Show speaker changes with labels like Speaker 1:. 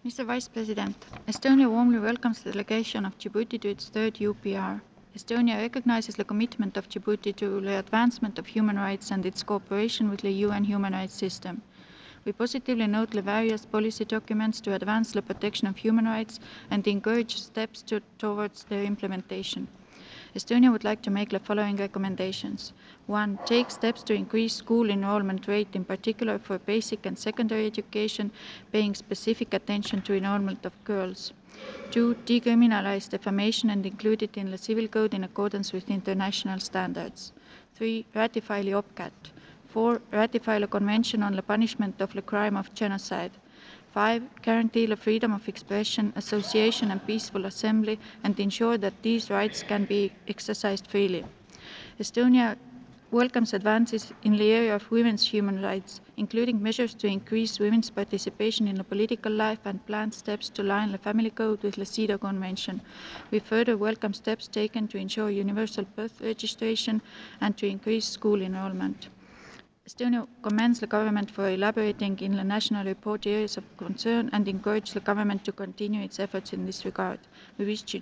Speaker 1: Mr. Vice President, Estonia warmly welcomes the delegation of Djibouti to its third UPR. Estonia recognizes the commitment of Djibouti to the advancement of human rights and its cooperation with the UN human rights system. We positively note the various policy documents to advance the protection of human rights and encourage steps towards their implementation. Estonia would like to make the following recommendations. 1. Take steps to increase school enrollment rate, in particular for basic and secondary education, paying specific attention to enrollment of girls. 2. Decriminalize defamation and include it in the civil code in accordance with international standards. 3. Ratify the OPCAT. 4. Ratify the Convention on the Punishment of the Crime of Genocide. 5. Guarantee the freedom of expression, association and peaceful assembly and ensure that these rights can be exercised freely. Estonia welcomes advances in the area of women's human rights, including measures to increase women's participation in the political life and planned steps to align the family code with the CEDAW Convention. We further welcome steps taken to ensure universal birth registration and to increase school enrollment. Estonia commends the government for elaborating in the national report areas of concern and encourages the government to continue its efforts in this regard. We wish